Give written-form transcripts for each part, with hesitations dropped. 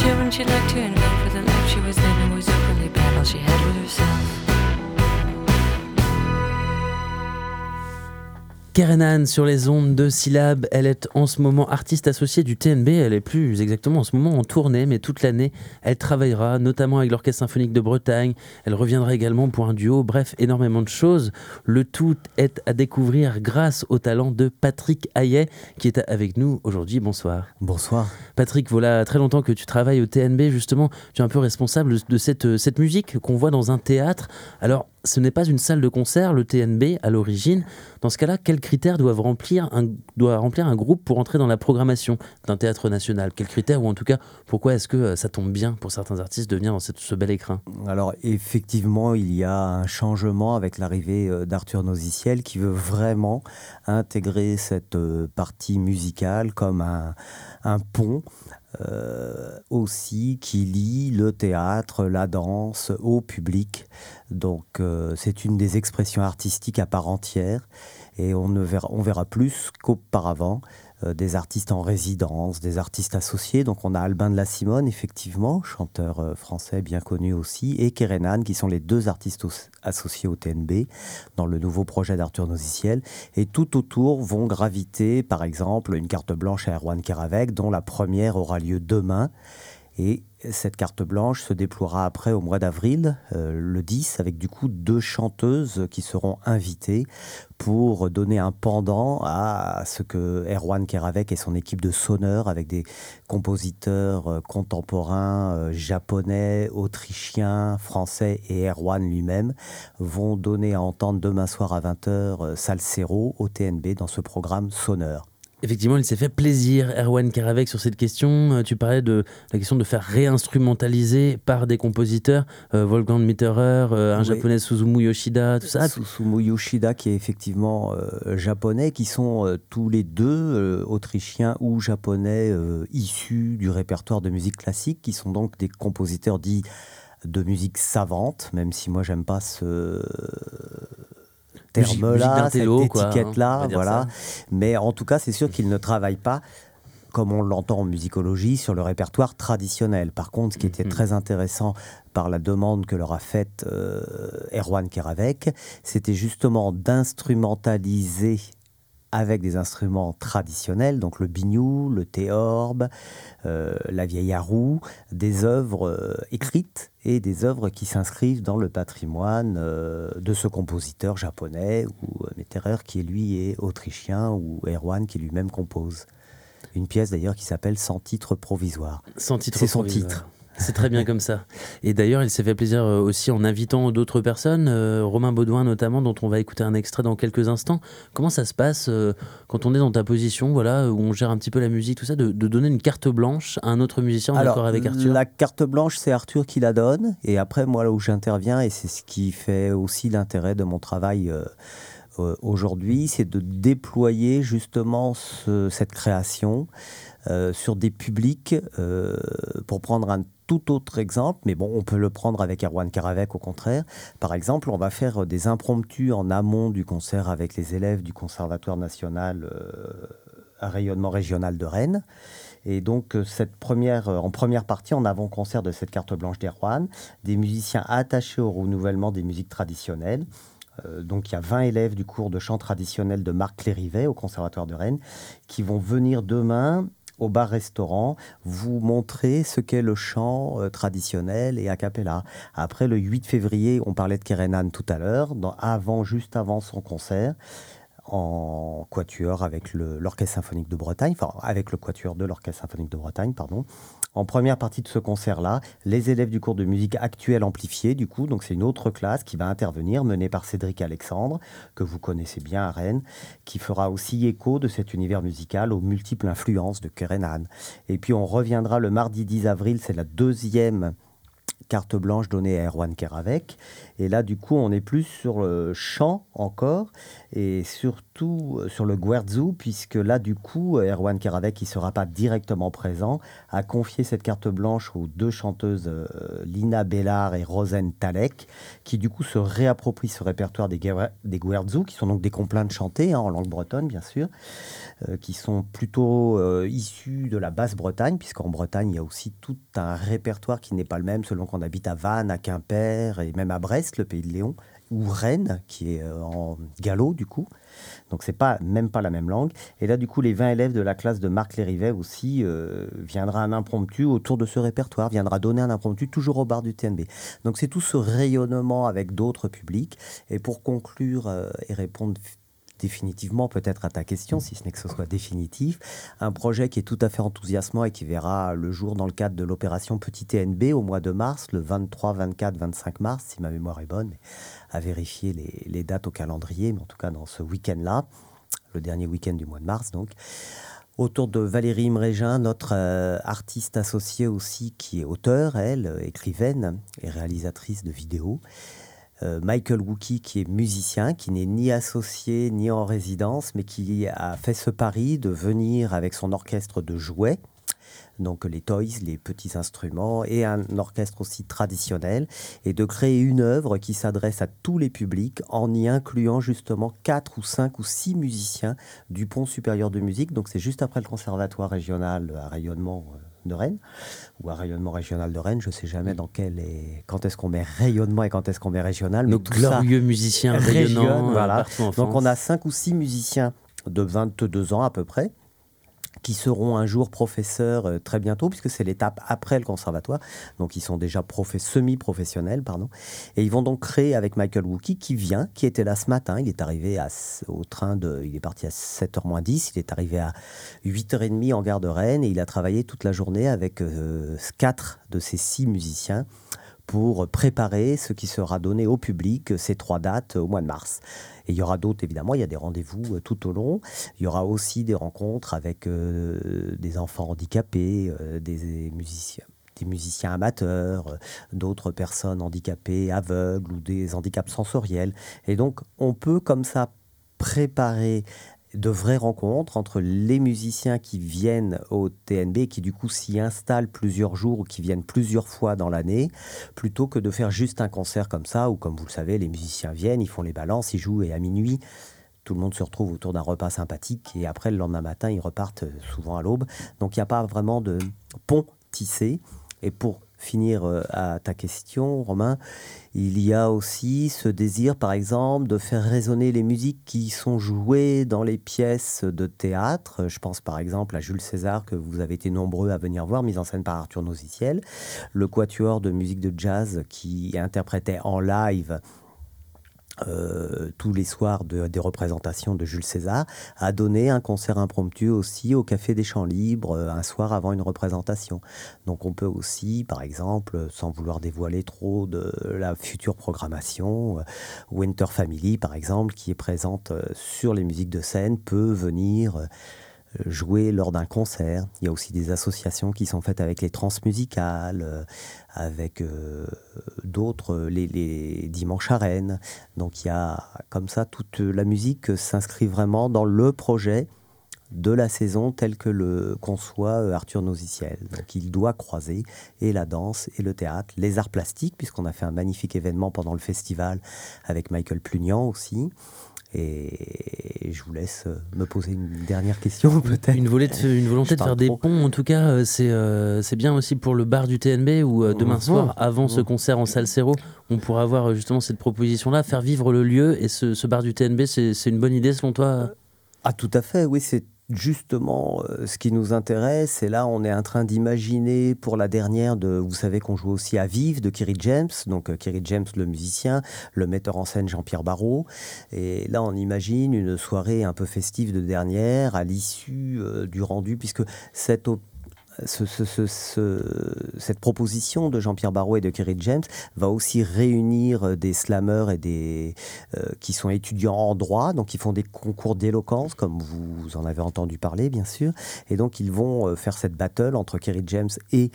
children she'd like to invent, for the life she was living was openly bad, all she had with herself. Karenan sur les ondes de Syllab, elle est en ce moment artiste associée du TNB, elle est plus exactement en ce moment en tournée, mais toute l'année elle travaillera notamment avec l'Orchestre Symphonique de Bretagne, elle reviendra également pour un duo, bref énormément de choses. Le tout est à découvrir grâce au talent de Patrick Hayet qui est avec nous aujourd'hui, bonsoir. Bonsoir. Patrick, voilà très longtemps que tu travailles au TNB justement, tu es un peu responsable de cette musique qu'on voit dans un théâtre. Alors ce n'est pas une salle de concert, le TNB, à l'origine. Dans ce cas-là, quels critères doit remplir un groupe pour entrer dans la programmation d'un théâtre national ? Quels critères, ou en tout cas, pourquoi est-ce que ça tombe bien pour certains artistes de venir dans ce bel écrin ? Alors, effectivement, il y a un changement avec l'arrivée d'Arthur Noziciel qui veut vraiment intégrer cette partie musicale comme un pont aussi qui lie le théâtre, la danse au public. Donc c'est une des expressions artistiques à part entière et on verra plus qu'auparavant des artistes en résidence, des artistes associés. Donc on a Albin de la Simone, effectivement, chanteur français bien connu aussi, et Karenan, qui sont les deux artistes associés au TNB dans le nouveau projet d'Arthur Noziciel. Et tout autour vont graviter, par exemple, une carte blanche à Erwan Keravec, dont la première aura lieu demain. Et cette carte blanche se déploiera après au mois d'avril, le 10, avec du coup 2 chanteuses qui seront invitées pour donner un pendant à ce que Erwan Keravec et son équipe de sonneurs, avec des compositeurs contemporains japonais, autrichiens, français et Erwan lui-même, vont donner à entendre demain soir à 20h Salsero au TNB dans ce programme Sonneur. Effectivement, il s'est fait plaisir, Erwan Keravec, sur cette question. Tu parlais de la question de faire réinstrumentaliser par des compositeurs, Wolfgang Mitterer, un japonais, Susumu Yoshida, tout ça. Susumu Yoshida, qui est effectivement japonais, qui sont tous les deux autrichiens ou japonais issus du répertoire de musique classique, qui sont donc des compositeurs dits de musique savante, même si moi j'aime pas ce terme-là, cette étiquette-là, voilà. Mais en tout cas, c'est sûr qu'ils ne travaillent pas, comme on l'entend en musicologie, sur le répertoire traditionnel. Par contre, ce qui était très intéressant par la demande que leur a faite Erwan Keravec, c'était justement d'instrumentaliser avec des instruments traditionnels, donc le biniou, le théorbe, la vieille arrou, des œuvres écrites et des œuvres qui s'inscrivent dans le patrimoine de ce compositeur japonais, ou Mitterer qui lui est autrichien, ou Erwan qui lui-même compose. Une pièce d'ailleurs qui s'appelle Sans titre provisoire. Sans titre C'est son provisoire. titre. C'est très bien comme ça. Et d'ailleurs, il s'est fait plaisir aussi en invitant d'autres personnes, Romain Baudouin notamment, dont on va écouter un extrait dans quelques instants. Comment ça se passe quand on est dans ta position, voilà, où on gère un petit peu la musique, tout ça, de donner une carte blanche à un autre musicien en accord avec Arthur ? La carte blanche, c'est Arthur qui la donne. Et après, moi, là où j'interviens, et c'est ce qui fait aussi l'intérêt de mon travail aujourd'hui, c'est de déployer justement cette création sur des publics, pour prendre un tout autre exemple, mais bon, on peut le prendre avec Erwan Keravec au contraire. Par exemple, on va faire des impromptus en amont du concert avec les élèves du Conservatoire national à rayonnement régional de Rennes. Et donc, en première partie, en avant-concert de cette carte blanche d'Erwan, des musiciens attachés au renouvellement des musiques traditionnelles. Donc il y a 20 élèves du cours de chant traditionnel de Marc Clérivet au Conservatoire de Rennes qui vont venir demain au bar-restaurant vous montrer ce qu'est le chant traditionnel et a cappella. Après, le 8 février, on parlait de Karenan tout à l'heure, juste avant son concert, en quatuor avec l'Orchestre Symphonique de Bretagne, enfin avec le quatuor de l'Orchestre Symphonique de Bretagne, pardon. En première partie de ce concert-là, les élèves du cours de musique actuelle amplifiée, du coup, donc c'est une autre classe qui va intervenir, menée par Cédric Alexandre, que vous connaissez bien à Rennes, qui fera aussi écho de cet univers musical aux multiples influences de Karenan. Et puis on reviendra le mardi 10 avril, c'est la deuxième carte blanche donnée à Erwan Keravec. Et là, du coup, on est plus sur le chant encore, et surtout sur le guerzo, puisque là, du coup, Erwan Keravec, qui ne sera pas directement présent, a confié cette carte blanche aux deux chanteuses Lina Bellard et Rosen Talek, qui du coup se réapproprient ce répertoire des guerzo, qui sont donc des complaintes chantées, en langue bretonne, bien sûr, qui sont plutôt issus de la Basse-Bretagne, puisqu'en Bretagne, il y a aussi tout tu as un répertoire qui n'est pas le même selon qu'on habite à Vannes, à Quimper et même à Brest, le pays de Léon, ou Rennes, qui est en gallo du coup. Donc c'est même pas la même langue. Et là du coup les 20 élèves de la classe de Marc Lérivet aussi viendra un impromptu autour de ce répertoire, viendra donner un impromptu toujours au bar du TNB. Donc c'est tout ce rayonnement avec d'autres publics. Et pour conclure et répondre définitivement peut-être à ta question, si ce n'est que ce soit définitif, un projet qui est tout à fait enthousiasmant et qui verra le jour dans le cadre de l'opération Petit TNB au mois de mars, le 23, 24, 25 mars, si ma mémoire est bonne, mais à vérifier les dates au calendrier, mais en tout cas dans ce week-end-là, le dernier week-end du mois de mars donc, autour de Valérie Imrégin, notre artiste associée aussi, qui est auteure, elle, écrivaine et réalisatrice de vidéos, Michael Wookie, qui est musicien, qui n'est ni associé ni en résidence, mais qui a fait ce pari de venir avec son orchestre de jouets, donc les toys, les petits instruments, et un orchestre aussi traditionnel, et de créer une œuvre qui s'adresse à tous les publics en y incluant justement 4 ou 5 ou 6 musiciens du Pont supérieur de musique. Donc c'est juste après le conservatoire régional à rayonnement de Rennes, ou à rayonnement régional de Rennes, je ne sais jamais quand est-ce qu'on met rayonnement et quand est-ce qu'on met régional. Nos glorieux musiciens rayonnants, voilà. partout en France. Donc on a 5 ou 6 musiciens de 22 ans à peu près, qui seront un jour professeurs très bientôt, puisque c'est l'étape après le conservatoire. Donc, ils sont déjà semi-professionnels, pardon. Et ils vont donc créer avec Michael Wookie, qui était là ce matin. Il est arrivé au train il est parti à 7h moins 10. Il est arrivé à 8h30 en gare de Rennes et il a travaillé toute la journée avec 4 de ces 6 musiciens pour préparer ce qui sera donné au public ces 3 dates au mois de mars. Et il y aura d'autres, évidemment, il y a des rendez-vous tout au long. Il y aura aussi des rencontres avec des enfants handicapés, des musiciens amateurs, d'autres personnes handicapées, aveugles ou des handicaps sensoriels. Et donc, on peut comme ça préparer de vraies rencontres entre les musiciens qui viennent au TNB, qui du coup s'y installent plusieurs jours ou qui viennent plusieurs fois dans l'année, plutôt que de faire juste un concert comme ça, où comme vous le savez, les musiciens viennent, ils font les balances, ils jouent et à minuit, tout le monde se retrouve autour d'un repas sympathique et après le lendemain matin, ils repartent souvent à l'aube. Donc il n'y a pas vraiment de pont tissé. Et pour finir à ta question, Romain, il y a aussi ce désir, par exemple, de faire résonner les musiques qui sont jouées dans les pièces de théâtre. Je pense par exemple à Jules César, que vous avez été nombreux à venir voir, mise en scène par Arthur Nosiciel, le quatuor de musique de jazz qui interprétait en live tous les soirs des représentations de Jules César, a donné un concert impromptu aussi au Café des Champs Libres un soir avant une représentation. Donc on peut aussi, par exemple, sans vouloir dévoiler trop de la future programmation, Winter Family, par exemple, qui est présente sur les musiques de scène, peut venir jouer lors d'un concert. Il y a aussi des associations qui sont faites avec les transmusicales, avec d'autres, les dimanches à Rennes. Donc il y a comme ça, toute la musique s'inscrit vraiment dans le projet de la saison tel que le conçoit Arthur Nosiciel. Donc il doit croiser et la danse et le théâtre, les arts plastiques, puisqu'on a fait un magnifique événement pendant le festival avec Michael Plugnan aussi. Et je vous laisse me poser une dernière question, peut-être. Une volonté de faire des ponts, en tout cas, c'est bien aussi pour le bar du TNB, où demain soir, avant ce concert en Salsero, on pourra avoir justement cette proposition-là, faire vivre le lieu. Et ce bar du TNB, c'est une bonne idée selon toi ? Ah, tout à fait, oui, c'est justement ce qui nous intéresse. Et là, on est en train d'imaginer pour la dernière, vous savez qu'on joue aussi à Vive de Kerry James, donc Kerry James le musicien, le metteur en scène Jean-Pierre Barrault. Et là, on imagine une soirée un peu festive de dernière à l'issue du rendu, puisque cette proposition de Jean-Pierre Barrault et de Kerry James va aussi réunir des slammeurs et qui sont étudiants en droit, donc ils font des concours d'éloquence, comme vous en avez entendu parler, bien sûr. Et donc, ils vont faire cette battle entre Kerry James et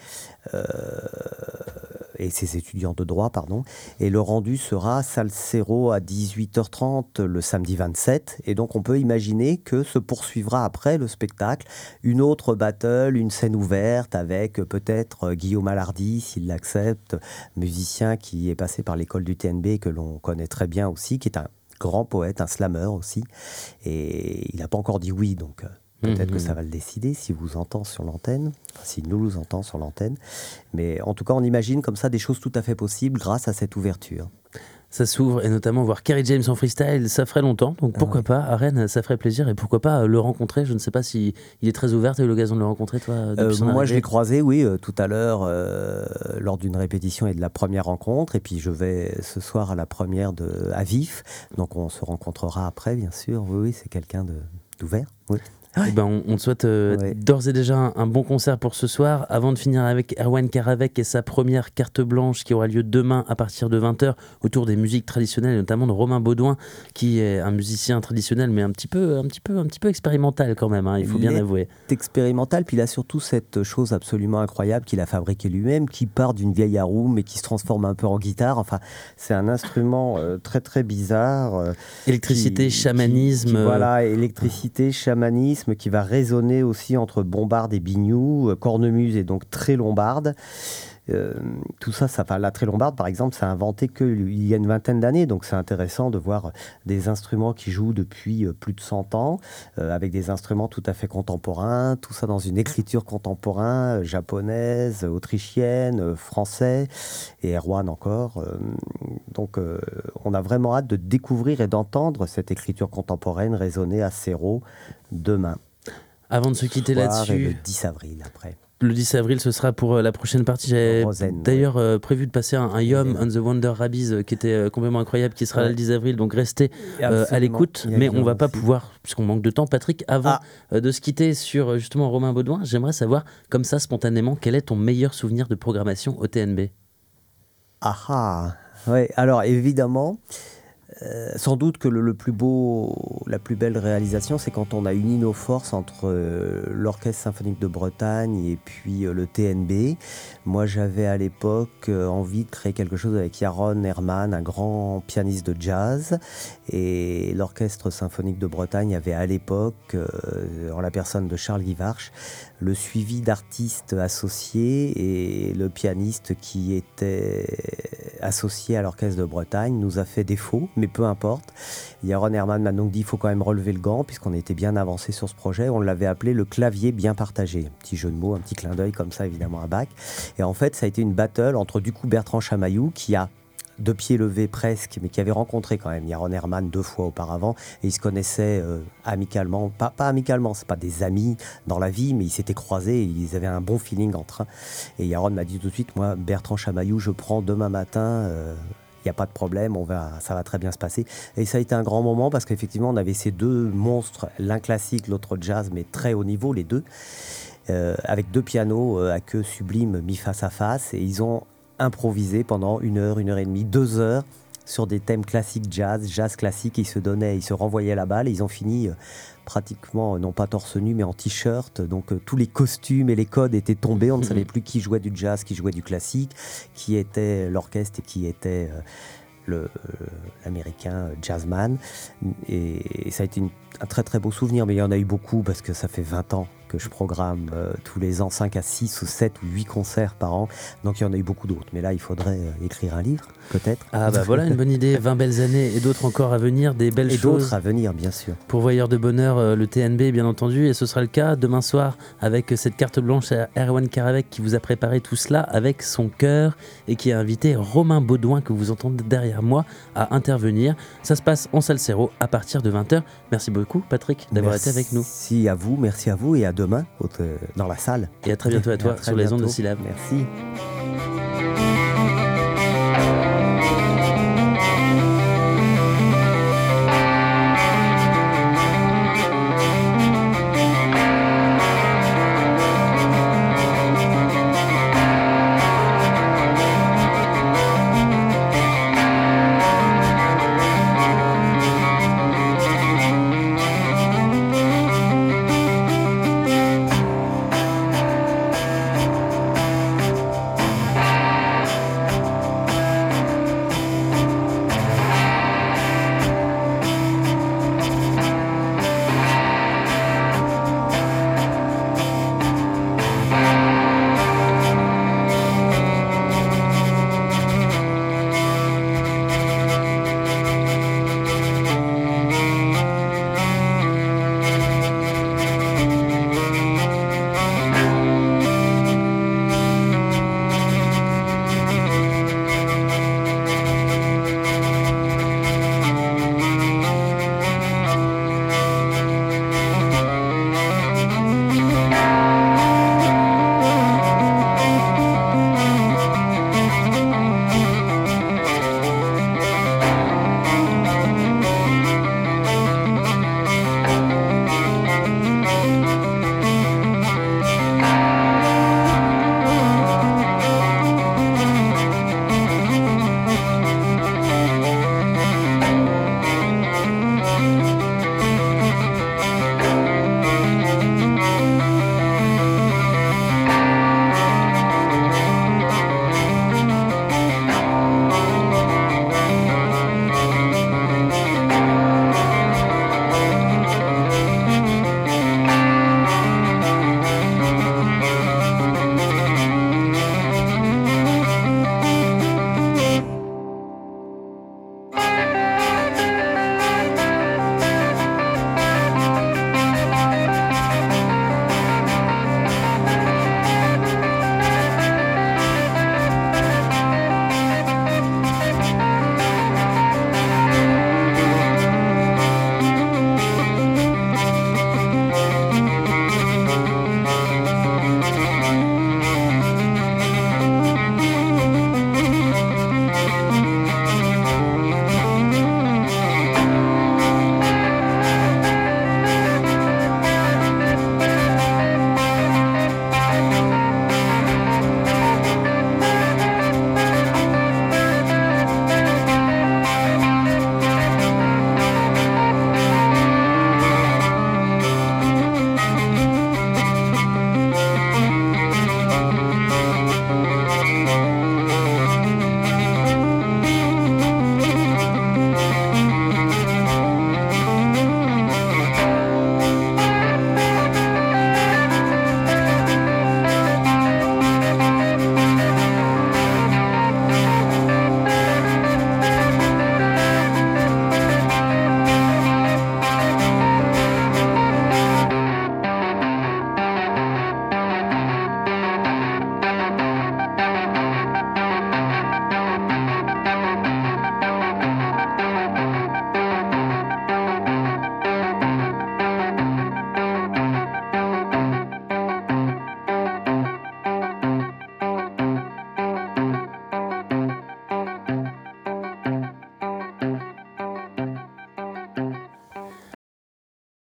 ses étudiants de droit, pardon. Et le rendu sera Salsero à 18h30 le samedi 27. Et donc, on peut imaginer que se poursuivra après le spectacle une autre battle, une scène ouverte avec peut-être Guillaume Alardi, s'il l'accepte, musicien qui est passé par l'école du TNB, que l'on connaît très bien aussi, qui est un grand poète, un slammer aussi. Et il n'a pas encore dit oui, donc Peut-être que ça va le décider si vous entend sur l'antenne, si nous entend sur l'antenne. Mais en tout cas, on imagine comme ça des choses tout à fait possibles grâce à cette ouverture. Ça s'ouvre, et notamment voir Kerry James en freestyle, ça ferait longtemps, donc pourquoi pas, à Rennes, ça ferait plaisir, et pourquoi pas le rencontrer. Je ne sais pas s'il est très ouvert. Tu as eu l'occasion de le rencontrer, toi, depuis son Moi, arrivée? je l'ai croisé, oui, tout à l'heure, lors d'une répétition et de la première rencontre, et puis je vais ce soir à la première à Vif, donc on se rencontrera après, bien sûr. Oui, oui, c'est quelqu'un d'ouvert, oui. Eh ben, on te souhaite d'ores et déjà un bon concert pour ce soir. Avant de finir avec Erwan Karavec et sa première carte blanche qui aura lieu demain à partir de 20h autour des musiques traditionnelles, notamment de Romain Baudouin, qui est un musicien traditionnel mais un petit peu expérimental quand même, hein, il faut bien avouer. Expérimental, puis il a surtout cette chose absolument incroyable qu'il a fabriquée lui-même, qui part d'une vieille aroum mais qui se transforme un peu en guitare. Enfin, c'est un instrument très très bizarre. Électricité, chamanisme. Voilà, électricité, chamanisme, qui va résonner aussi entre bombarde et biniou, cornemuse et donc très lombarde. Tout ça, la très lombarde, par exemple, ça a inventé qu'il y a une vingtaine d'années, donc c'est intéressant de voir des instruments qui jouent depuis plus de 100 ans, avec des instruments tout à fait contemporains, tout ça dans une écriture contemporaine, japonaise, autrichienne, français, et Erwan encore. Donc on a vraiment hâte de découvrir et d'entendre cette écriture contemporaine résonner à Serrault demain. Avant de se quitter là-dessus... Et le 10 avril après. Le 10 avril, ce sera pour la prochaine partie. J'avais d'ailleurs prévu de passer un Yom on the Wonder Rabbies qui était complètement incroyable, qui sera là le 10 avril, donc restez à l'écoute. Mais on va pas pouvoir, puisqu'on manque de temps, Patrick, avant de se quitter sur justement Romain Baudouin, j'aimerais savoir, comme ça, spontanément, quel est ton meilleur souvenir de programmation au TNB? Ouais, alors évidemment... sans doute que la plus belle réalisation, c'est quand on a uni nos forces entre l'Orchestre Symphonique de Bretagne et puis le TNB. Moi, j'avais à l'époque envie de créer quelque chose avec Yaron Herman, un grand pianiste de jazz. Et l'Orchestre Symphonique de Bretagne avait à l'époque, en la personne de Charles Guivarch, le suivi d'artistes associés, et le pianiste qui était associé à l'Orchestre de Bretagne nous a fait défaut, mais peu importe. Yaron Herman m'a donc dit qu'il faut quand même relever le gant, puisqu'on était bien avancé sur ce projet. On l'avait appelé le clavier bien partagé. Un petit jeu de mots, un petit clin d'œil comme ça, évidemment, à Bach. Et en fait, ça a été une battle entre du coup Bertrand Chamaillou, qui a de pied levé presque, mais qui avait rencontré quand même Yaron Herman 2 fois auparavant, et ils se connaissaient amicalement, pas amicalement, c'est pas des amis dans la vie, mais ils s'étaient croisés, et ils avaient un bon feeling entre eux. Et Yaron m'a dit tout de suite, moi, Bertrand Chamaillou, je prends demain matin, il n'y a pas de problème, ça va très bien se passer. Et ça a été un grand moment, parce qu'effectivement, on avait ces deux monstres, l'un classique, l'autre jazz, mais très haut niveau, les deux, avec 2 pianos à queue sublime mis face à face, et ils ont improvisé pendant 1 heure, 1 heure et demie, 2 heures sur des thèmes classiques jazz classique. Ils se renvoyaient la balle, et ils ont fini pratiquement, non pas torse nu, mais en t-shirt. Donc tous les costumes et les codes étaient tombés. On ne savait plus qui jouait du jazz, qui jouait du classique, qui était l'orchestre et qui était l'américain jazzman. Et ça a été un très très beau souvenir, mais il y en a eu beaucoup, parce que ça fait 20 ans que je programme tous les ans 5 à 6 ou 7 ou 8 concerts par an, donc il y en a eu beaucoup d'autres, mais là il faudrait écrire un livre, peut-être. Ah bah voilà une bonne idée, 20 belles années et d'autres encore à venir, des belles choses. Et d'autres à venir, bien sûr. Pourvoyeur de bonheur, le TNB bien entendu, et ce sera le cas demain soir avec cette carte blanche à Erwan Karavec qui vous a préparé tout cela avec son cœur, et qui a invité Romain Baudouin, que vous entendez derrière moi, à intervenir. Ça se passe en salle Serrault à partir de 20h. Merci beaucoup Patrick d'avoir été avec nous. Merci à vous, et à demain dans la salle. Et à très bientôt à toi sur les ondes de Syllab. Merci.